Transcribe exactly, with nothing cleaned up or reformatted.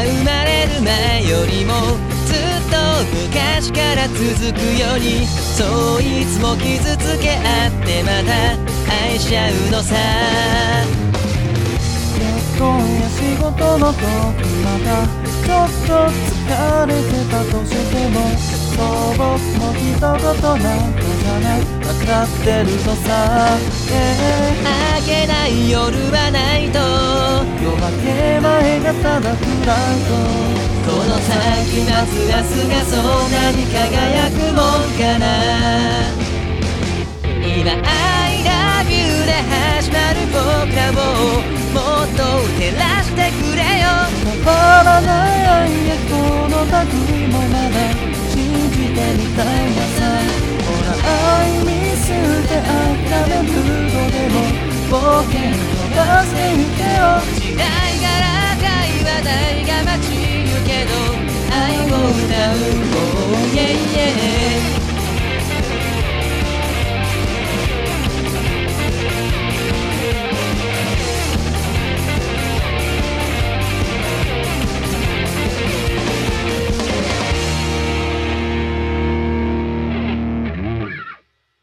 生まれる前よりもずっと昔から続くように、そういつも傷つけ合ってまた愛し合うのさ。 結婚や仕事の時またちょっと疲れてたとしても、そう僕の一言なんかじゃない、分かってるのさ、yeah、 明けない夜はないと、 夜明け前がただフライト、 この先待つ明日がそんなに輝くもんかな。今 I love you で始まる僕らをもっと照らしてくれよ。 変わらない愛へこの類もまだ信じてみたいなさ。ほら愛見捨て諦めるのでも冒険飛ばしてゆけよ。 時代柄会話代が待ちゆけど愛を歌う、oh yeah yeah